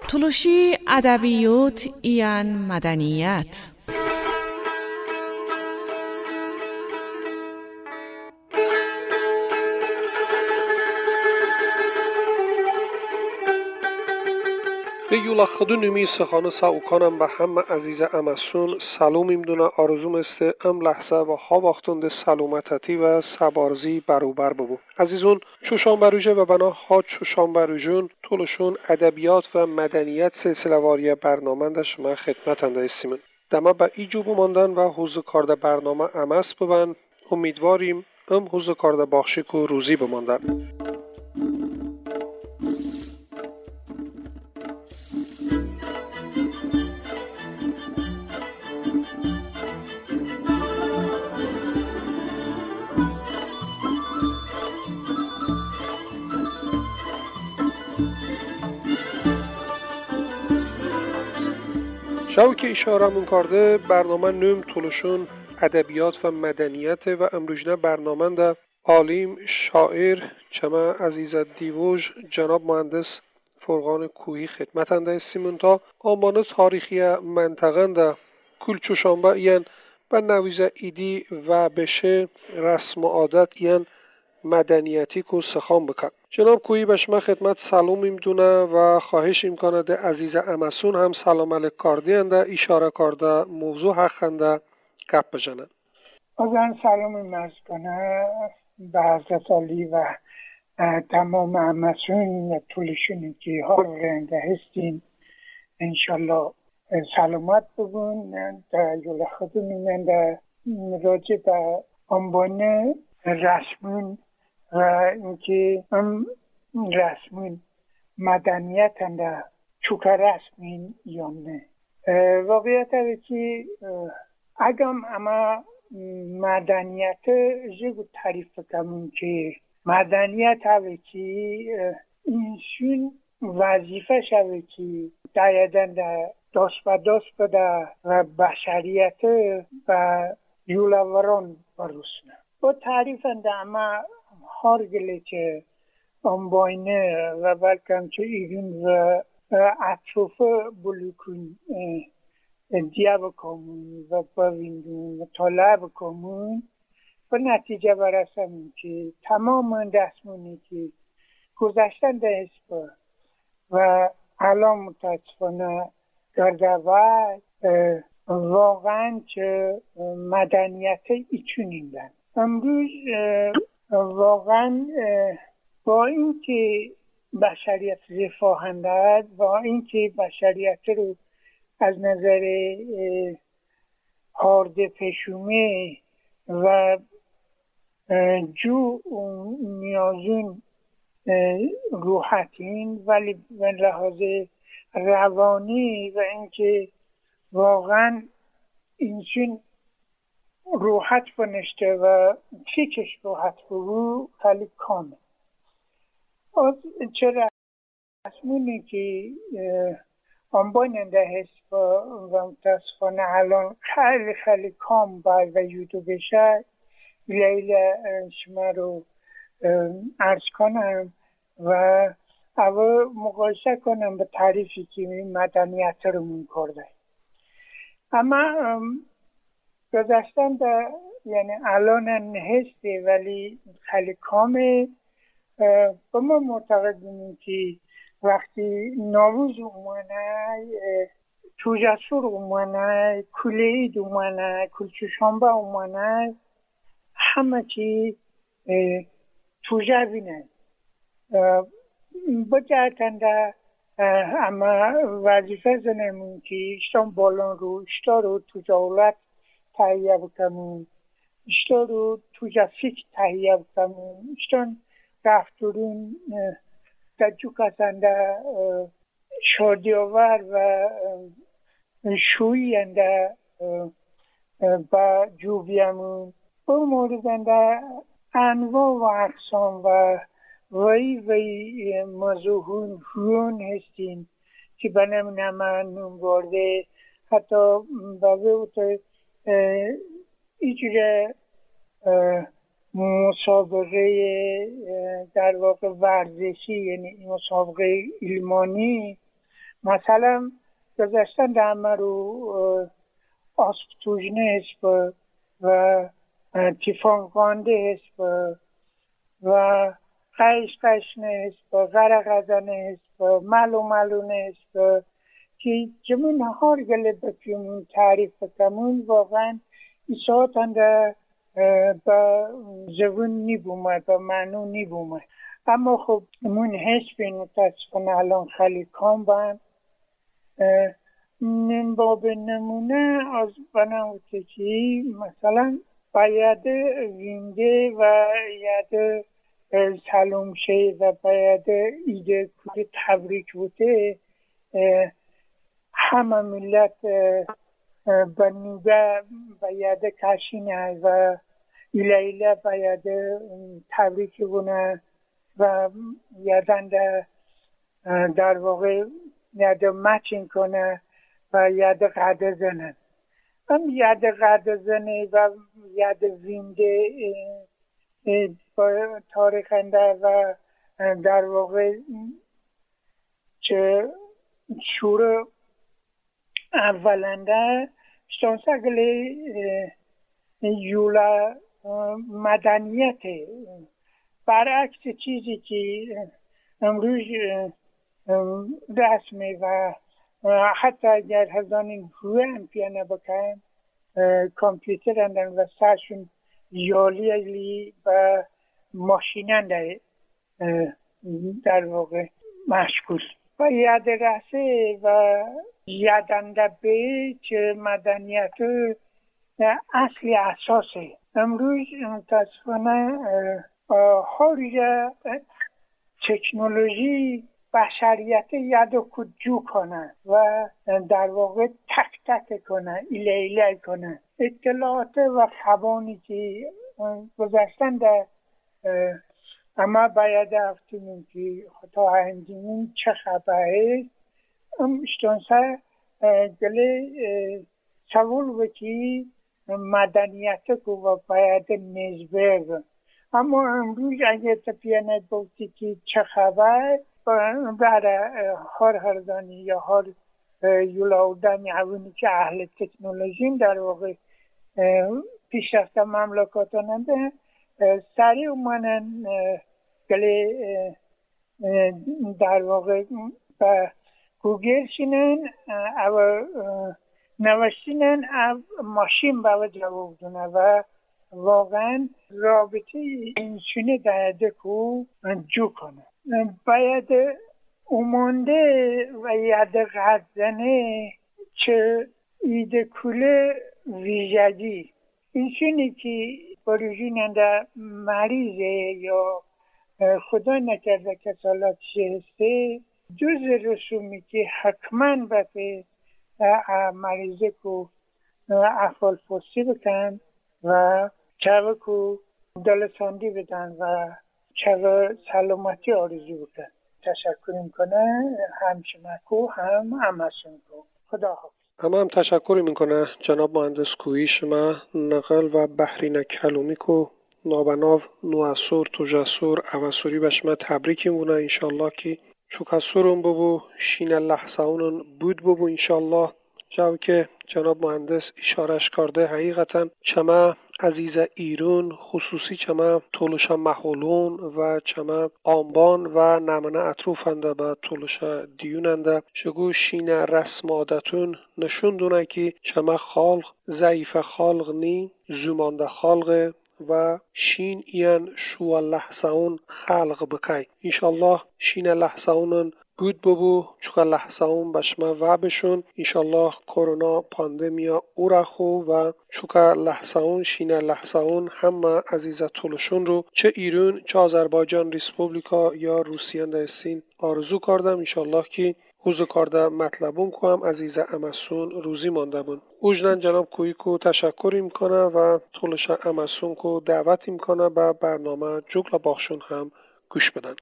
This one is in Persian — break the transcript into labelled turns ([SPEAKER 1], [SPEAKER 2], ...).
[SPEAKER 1] تلوشی ادبیات ایان مدنیت.
[SPEAKER 2] به یولا خدو نمی سخانه ساوکانم به همه عزیز امسون سلام ایمدونه آرزوم است ام لحظه و ها وقتند سلامتی و سبارزی بروبر ببو عزیزون چوشان بروژه و بنا ها چوشان بروژون طولشون ادبیات و مدنیت سلسله واری برنامه ده شما خدمتنده استیمون دما به ایجو بماندن و حوزه کارده برنامه امس ببن امیدواریم حوزه کارده باخشک و روزی بماندن. شاو که اشاره کرده برنامه نوم طولشون ادبیات و مدنیت و امروزنه برنامه ده عالم شاعر چما عزیز دیوژ جناب مهندس فرقان کوهی خدمتنده استیمون تا آنبانه تاریخی منطقه ده کلچوشانبه این و نویزه ایدی و بشه رسم و عادت این مدنیتی که سخان بکن. جناب کویی به شما خدمت سلام میدونه و خواهش امکانه ده عزیز امسون هم سلام علیک کاردی انده اشاره کرده موضوع حق انده گپ بجنه.
[SPEAKER 3] بازن سلام مرز کنه به حضرت علی و تمام امسون طولشونی که حال رنده هستین انشالله سلامت بگون در یول خودو میمنده راجع به انبانه رسمون و اینکه رسمون مدنیت انده چوکه رسمین یا نه واقعیت هست که اگم اما مدنیت جگو تعریف کنم که مدنیت هست که اینشون وظیفه شده که دایدن دست به دست بده و بشریت و یولوران بروسنه با تعریف انده اما هارگلی که انباینه و بلکم که ایرون و اطرافه بلوکون دیا بکامون و باویندون و طالع بکامون و نتیجه برسم که تمام دستمونی که گذشتن ده اسپا و الان متاسفانه در دوای واقعا که مدنیت ایچونین دن امروز واقعا با اینکه بشریت رفاهنده با اینکه بشریت رو از نظر هارد پشومه و جو نیازون روحتین ولی به لحاظ روانی و اینکه واقعا اینچین روحت بنشته و چیکش روحت برو خیلی کامه از چرا رسمونی که انباننده هست و متاسفانه الان خیلی کام باید وجود بشه لیل شما رو عرض کنم و اول مقایسه کنم به تعریفی که مدنیت رو من کرده اما گذاشتن یعنی الان هسته ولی خیلی کامه با ما معتقدیم که وقتی نوروز اومانه توجسور اومانه کلید اومانه کلچوشانبه اومانه همه چی توجه بینه بجهتنده اما وظیفه زنمون که اشتان بالان رو اشتا رو تو جولت تهیه بکنمون اشتا رو تو جفیک تهیه بکنمون اشتان رفتورون در جو کسنده شادیاور و شوینده با جوبیمون با موردنده انواع و اقسام و وی موضوعون هون هستین که بنام من برده حتی بابه ایجوره مسابقه در واقع ورزشی یعنی مسابقه علمانی مثلا گذاشتن در رو آسپتوژنه هست و تیفان قانده هست و قیش قشنه هست و غرقزنه هست و ملونه هست که جمعون هار گله بکیمون تعریف بکمون واقعا ایسات انده با زبون نیبومه با معنو نیبومه. اما خب من حس بین متاسفانه الان خیلی کام بند من باب نمونه از بناوته که مثلا باید وینده و ید سلومشه و باید ایده که تبریک بوده همه ملت بنوگه باید کشینه و ایله باید تبریک بونه و یادن در واقع یاد مچین کنه و یاد قدر زنه هم یاد قدر زنه و یاد وینده با تاریخنده و در واقع چه شور اولنده شانسگلی یولا مدنیته برعکس چیزی که امروز رسمه و حتی اگر هزانین روی هم پیانه بکن کامپیوتر اندن و سرشون یالی و ماشینن در واقع مشکول و یاد رسه و یادنده به چه مدنیت اصلی اساسه. امروز متاسفانه هر تکنولوژی بشریت یادو کجو کنه و در واقع تک تک کنه ایله کنه اطلاعات و خبانی که گذاشتن در اما باید افتونیم که خطا هندیمون چه خبره اشتانسه گله سوال بکی مدنیت که باید نزبه اما امروز اگه تپیانت بودی که چه خبر برای هر دانی یا هر یولاودانی اوانی که اهل تکنولوژی در واقع پیشرفت مملکاتاننده سریع اومنن گلی در واقع با گوگل شینن او نوشتینن او ماشین با جواب دونه و واقعا رابطه اینشونه دهده که جو کنه باید اومانده و ید غزنه چه ایده کل ویژگی اینشونی که بروژیننده مریضه یا خدا نکرده کسالات شهسته جز رسومی که حتما بفه مریضه که افعال فوسی بکن و چه که دلساندی بدن و چه سلامتی آرزو بکن. تشکر میکنه هم شمکو هم امسون کو. خدا حافظ.
[SPEAKER 2] هم تشکر میکنه جناب مهندس کویی شما نقل و بحرین کلومی کو نابناو نواسور توجاسور اواسوری به شما تبریکی مونه انشالله که چوکاسورون ببو شین لحظهونون بود ببو انشالله جو که جناب مهندس اشارش کرده حقیقتا چما عزیز ایران خصوصی چما طولش محولون و چما آنبان و نمنه اطروفنده به طولش دیوننده شگو شین رسم عادتون نشون دونه که چما خالق ضعیف خالق نی زمانده خالق و شین این شو لحظهون خلق بکی انشالله شین لحظهونن بود ببو چوکا لحظهون بشما و بشون انشالله کرونا پاندمیا او رخو و چوکا لحظهون شین لحظهون همه عزیزت طولشون رو چه ایران چه آذربایجان ریسپوبلیکا یا روسیه دستین آرزو کردم انشالله که حوزو کرده مطلبون کنم عزیز امسون روزی مانده بون اوجنان جناب کویی کو تشکر میکنه و طولش امسون کو دعوت میکنه به برنامه جوگل باخشون هم گوش بدن.